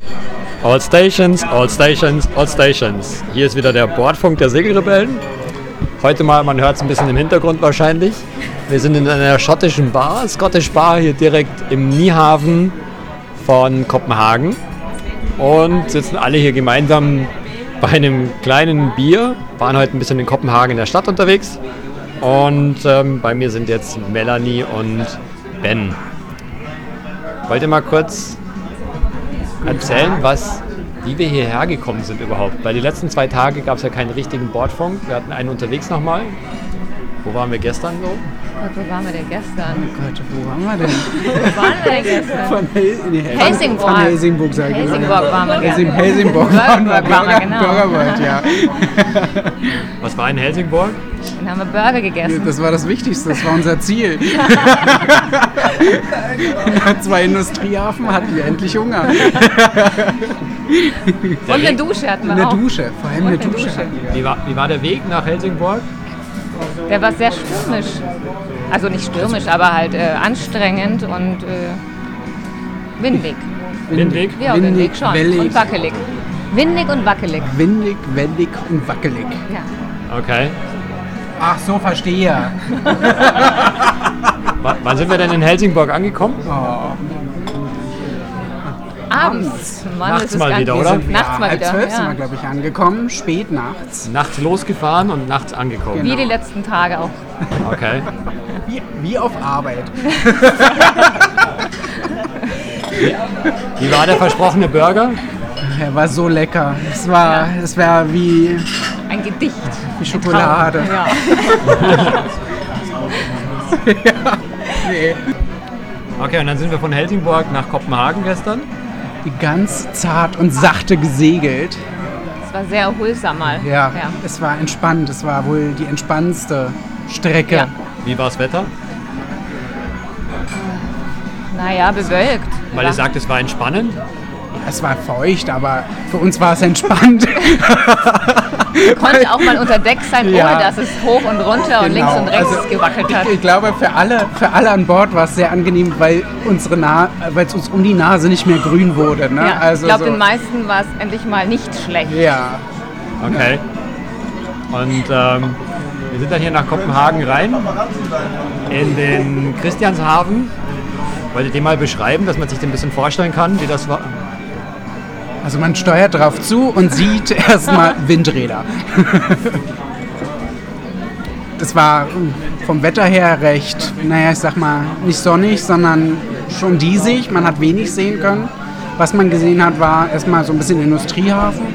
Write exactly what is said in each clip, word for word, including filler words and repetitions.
All Stations, all Stations, all Stations. Hier ist wieder der Bordfunk der Segelrebellen. Heute mal, man hört es ein bisschen im Hintergrund wahrscheinlich. Wir sind in einer schottischen Bar, Scottish Bar, hier direkt im Niehafen von Kopenhagen. Und sitzen alle hier gemeinsam bei einem kleinen Bier. Waren heute ein bisschen in Kopenhagen in der Stadt unterwegs. Und ähm, bei mir sind jetzt Melanie und Ben. Wollt ihr mal kurz erzählen, was, wie wir hierher gekommen sind überhaupt? Weil die letzten zwei Tage gab es ja keinen richtigen Bordfunk. Wir hatten einen unterwegs nochmal. Wo waren wir gestern so? Gott, wo waren wir denn gestern? Oh Gott, wo waren wir denn? Wo waren wir denn gestern? Von Hel- nee, Helsingborg. Von Helsingborg, sag ich. Helsingborg waren wir Helsing- gestern. Helsingborg waren wir, Burger, waren wir, genau. Burger World, ja. Was war in Helsingborg? Dann haben wir Burger gegessen. Das war das Wichtigste, das war unser Ziel. Nach zwei Industriehafen hatten wir endlich Hunger. Und eine Dusche hatten wir Eine auch. Dusche, vor allem eine Und eine Dusche. Dusche. hatten wir. Wie war, wie war der Weg nach Helsingborg? Der war sehr stürmisch. Also nicht stürmisch, aber halt äh, anstrengend und äh, windig. Windweg? Ja, Windig, windig schon. wellig. Und wackelig. Windig und wackelig. Windig, wendig und wackelig. Ja. Okay. Ach so, verstehe. W- wann sind wir denn in Helsingborg angekommen? Oh. Abends. Mann, Nachts es ist mal ganz- wieder, wir oder? sind Nachts ja, mal halb wieder. zwölf sind Ja. wir, glaube ich, angekommen. Spät nachts. Nachts losgefahren und nachts angekommen. Wie die letzten Tage auch. Okay. Wie, wie auf Arbeit. Wie war der versprochene Burger? Er war so lecker. Es war, es war wie, Ein Gedicht. wie Schokolade. Ja. Nee. Okay, und dann sind wir von Helsingborg nach Kopenhagen gestern. Die ganz zart und sachte gesegelt. Es war sehr erholsam mal. Ja, Ja. es war entspannt. Es war wohl die entspannendste Strecke. Ja. Wie war das Wetter? Naja, bewölkt. Weil ihr sagt, es war entspannend. Es war feucht, aber für uns war es entspannt. Konnte auch mal unter Deck sein, ohne Ja. dass es hoch und runter und links und rechts Also, gewackelt hat. Ich, ich glaube, für alle, für alle an Bord war es sehr angenehm, weil unsere Na- weil es uns um die Nase nicht mehr grün wurde. Ne? Ja, also ich glaube, so, den meisten war es endlich mal nicht schlecht. ja, Okay. Und ähm, wir sind dann hier nach Kopenhagen rein, in den Christianshafen. Wollt ihr den mal beschreiben, dass man sich den ein bisschen vorstellen kann, wie das war? also man steuert drauf zu und sieht erstmal Windräder. Es war vom Wetter her recht, naja, ich sag mal, nicht sonnig, sondern schon diesig. Man hat wenig sehen können. Was man gesehen hat, war erstmal so ein bisschen Industriehafen.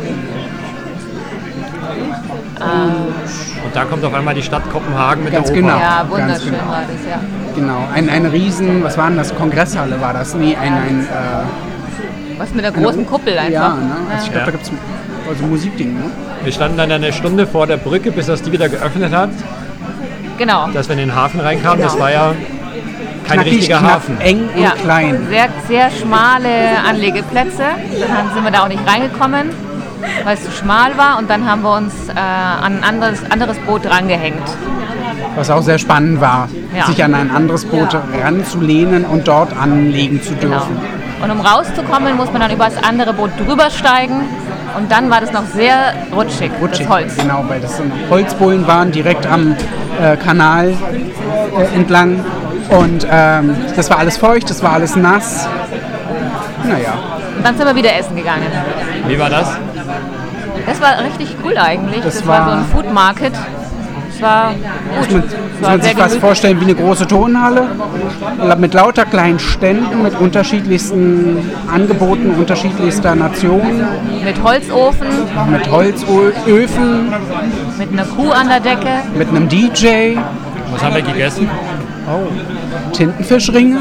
Und da kommt auf einmal die Stadt Kopenhagen mit Ganz der Oper. genau. Ja, Ganz wunderschön genau. war das, ja. Genau, ein, ein riesen, was war denn das? Kongresshalle war das? Nee, ein, ein äh, Was mit der großen Kuppel einfach. ja, ne? Also ich glaube, Ja. da gibt es also Musikding, ne? Wir standen dann eine Stunde vor der Brücke, bis das die wieder geöffnet hat, Genau. dass wir in den Hafen reinkamen. Das Genau. war ja kein Knackig, richtiger knack, Hafen. eng und Ja, klein. sehr, sehr schmale Anlegeplätze. Dann sind wir da auch nicht reingekommen, weil es zu schmal war. Und dann haben wir uns äh, an ein anderes, anderes Boot rangehängt. Was auch sehr spannend war, Ja. sich an ein anderes Boot ranzulehnen und dort anlegen zu Genau. dürfen. Und um rauszukommen, muss man dann über das andere Boot drüber steigen. Und dann war das noch sehr rutschig, Rutschig, das Holz. genau, weil das so Holzbohlen waren direkt am äh, Kanal äh, entlang. Und ähm, das war alles feucht, das war alles nass. Naja, Und dann sind wir wieder essen gegangen. Wie war das? Das war richtig cool eigentlich. Das Das, war so war- ein Food Market. Das war gut. muss man, Das muss war man sehr sich fast gemütlich. vorstellen wie eine große Tonhalle mit lauter kleinen Ständen, mit unterschiedlichsten Angeboten unterschiedlichster Nationen, Mit Holzofen, mit Holzöfen, mit einer Kuh an der Decke. mit einem D J, Was haben wir gegessen? Tintenfischringe,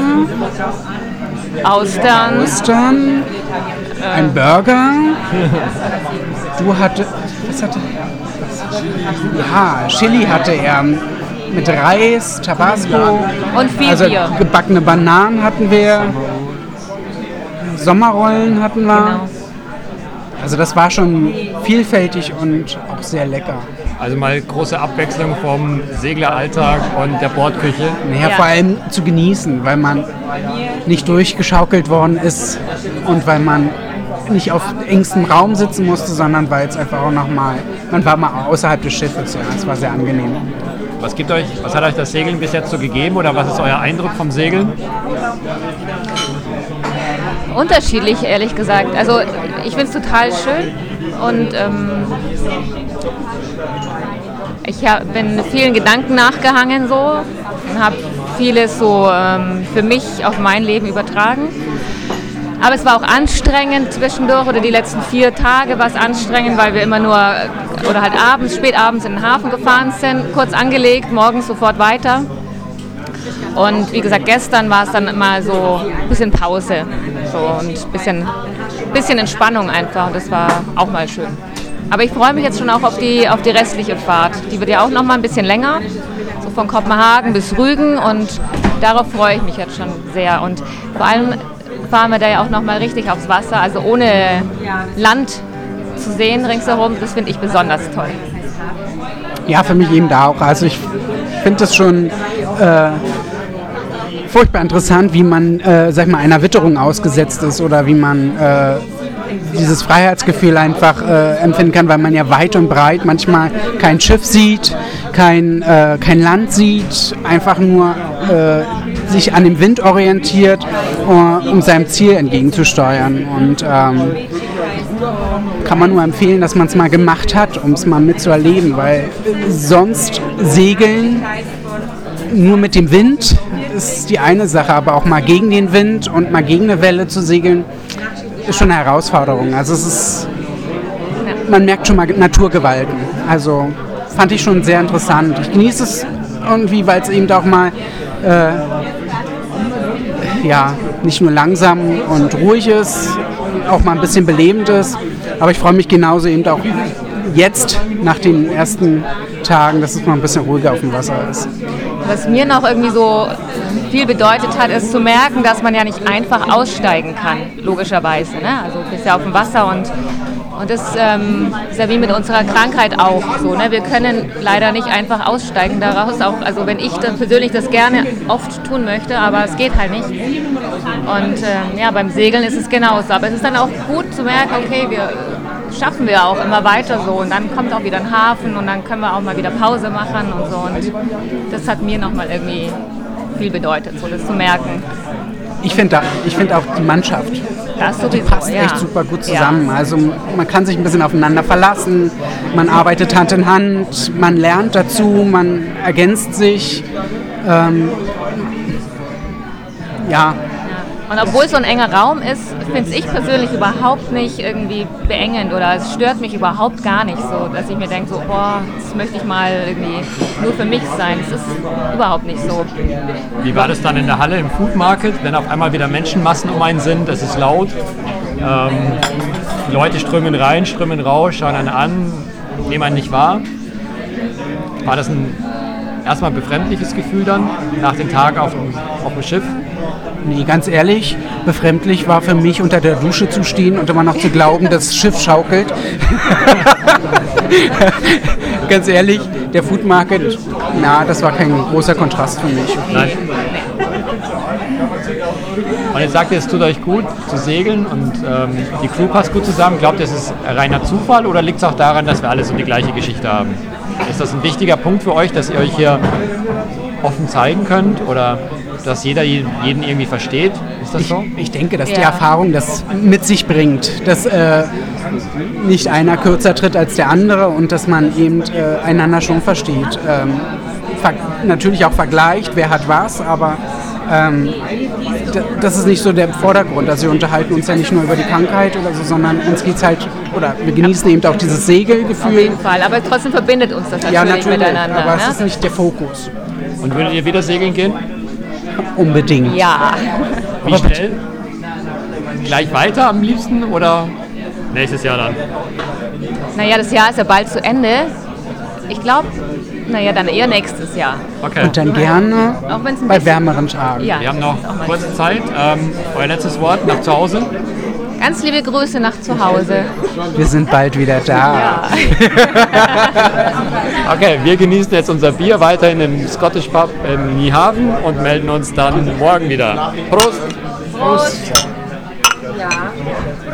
Austern, Ostern, ein Burger. Du hatte, was hatte? Ja, Chili hatte er mit Reis, Tabasco. und viel Also Bier. gebackene Bananen hatten wir, Sommerrollen hatten wir. Genau. Also das war schon vielfältig und auch sehr lecker. Also mal große Abwechslung vom Segleralltag und der Bordküche. Naja, Ja. vor allem zu genießen, weil man nicht durchgeschaukelt worden ist und weil man nicht auf engstem Raum sitzen musste, sondern weil es einfach auch nochmal, man war mal außerhalb des Schiffes, ja, es war sehr angenehm. Was gibt euch, was hat euch das Segeln bis jetzt so gegeben oder was ist euer Eindruck vom Segeln? Unterschiedlich, ehrlich gesagt. Also ich finde es total schön und ähm, ich hab, bin vielen Gedanken nachgehangen so und habe vieles so ähm, für mich auf mein Leben übertragen. Aber es war auch anstrengend zwischendurch oder die letzten vier Tage war es anstrengend, weil wir immer nur oder halt abends, spät abends in den Hafen gefahren sind, kurz angelegt, morgens sofort weiter. Und wie gesagt, gestern war es dann mal so ein bisschen Pause so, und ein bisschen, bisschen Entspannung einfach und das war auch mal schön. Aber ich freue mich jetzt schon auch auf die, auf die restliche Fahrt. Die wird ja auch noch mal ein bisschen länger, so von Kopenhagen bis Rügen und darauf freue ich mich jetzt schon sehr. Und vor allem fahren wir da ja auch noch mal richtig aufs Wasser, also ohne Land zu sehen ringsherum, das finde ich besonders toll. Ja, für mich eben da auch. Also ich finde das schon äh, furchtbar interessant, wie man, äh, sag ich mal, einer Witterung ausgesetzt ist oder wie man äh, dieses Freiheitsgefühl einfach äh, empfinden kann, weil man ja weit und breit manchmal kein Schiff sieht, kein, äh, kein Land sieht, einfach nur äh, sich an dem Wind orientiert, uh, um seinem Ziel entgegenzusteuern. Und ähm, kann man nur empfehlen, dass man es mal gemacht hat, um es mal mitzuerleben, weil sonst segeln nur mit dem Wind ist die eine Sache, aber auch mal gegen den Wind und mal gegen eine Welle zu segeln, ist schon eine Herausforderung. Also es ist, man merkt schon mal Naturgewalten. Also fand ich schon sehr interessant. Ich genieße es irgendwie, weil es eben auch mal äh, ja, nicht nur langsam und ruhig ist, auch mal ein bisschen belebend ist. Aber ich freue mich genauso eben auch jetzt, nach den ersten Tagen, dass es mal ein bisschen ruhiger auf dem Wasser ist. Was mir noch irgendwie so viel bedeutet hat, ist zu merken, dass man ja nicht einfach aussteigen kann, logischerweise. Ne? Also du bist ja auf dem Wasser und, und das ähm, ist ja wie mit unserer Krankheit auch so. Ne? Wir können leider nicht einfach aussteigen daraus, auch, also wenn ich dann persönlich das gerne oft tun möchte, aber es geht halt nicht. Und ähm, ja, beim Segeln ist es genauso. Aber es ist dann auch gut zu merken, okay, wir schaffen wir auch immer weiter so und dann kommt auch wieder ein Hafen und dann können wir auch mal wieder Pause machen und so und das hat mir nochmal irgendwie viel bedeutet, so das zu merken. Ich finde ich find auch die Mannschaft, das sowieso, die passt ja. echt super gut zusammen. Ja. Also man kann sich ein bisschen aufeinander verlassen, man arbeitet Hand in Hand, man lernt dazu, man ergänzt sich. Ähm, ja. Und obwohl es so ein enger Raum ist, finde ich persönlich überhaupt nicht irgendwie beengend oder es stört mich überhaupt gar nicht so, dass ich mir denke, so, boah, das möchte ich mal irgendwie nur für mich sein. Es ist überhaupt nicht so. Wie war das dann in der Halle im Food Market, wenn auf einmal wieder Menschenmassen um einen sind, es ist laut, ähm, die Leute strömen rein, strömen raus, schauen einen an, nehmen einen nicht wahr? War das ein erstmal befremdliches Gefühl dann, nach den Tagen auf dem, auf dem Schiff? Nee, ganz ehrlich, befremdlich war für mich, unter der Dusche zu stehen und immer noch zu glauben, das Schiff schaukelt. Ganz ehrlich, der Food Market, na, das war kein großer Kontrast für mich. Nein. Und jetzt sagt ihr, es tut euch gut zu segeln und ähm, die Crew passt gut zusammen. Glaubt ihr, es ist reiner Zufall oder liegt es auch daran, dass wir alle so die gleiche Geschichte haben? Ist das ein wichtiger Punkt für euch, dass ihr euch hier offen zeigen könnt oder dass jeder jeden irgendwie versteht? Ist das so? Ich, ich denke, dass ja. die Erfahrung das mit sich bringt, dass äh, nicht einer kürzer tritt als der andere und dass man eben äh, einander schon versteht. Ähm, ver- natürlich auch vergleicht, wer hat was, aber ähm, d- das ist nicht so der Vordergrund. Also wir unterhalten uns ja nicht nur über die Krankheit oder so, sondern uns geht's halt, oder wir genießen eben auch dieses Segelgefühl. Auf jeden Fall, aber trotzdem verbindet uns das natürlich, ja, natürlich miteinander. aber ne? es ist nicht der Fokus. Und würdet ihr wieder segeln gehen? Unbedingt. Ja. Wie schnell? Gleich weiter am liebsten oder nächstes Jahr dann? Naja, das Jahr ist ja bald zu Ende. Ich glaube, naja, dann eher nächstes Jahr. Okay. Und dann gerne Auch wenn's ein bei bisschen- wärmeren Tagen. Ja, Wir haben noch das ist auch mal kurze Zeit. Ähm, euer letztes Wort nach zu Hause? Ganz liebe Grüße nach zu Hause. Wir sind bald wieder da. Okay, wir genießen jetzt unser Bier weiterhin im Scottish Pub in Niehaven und melden uns dann morgen wieder. Prost! Prost. Ja.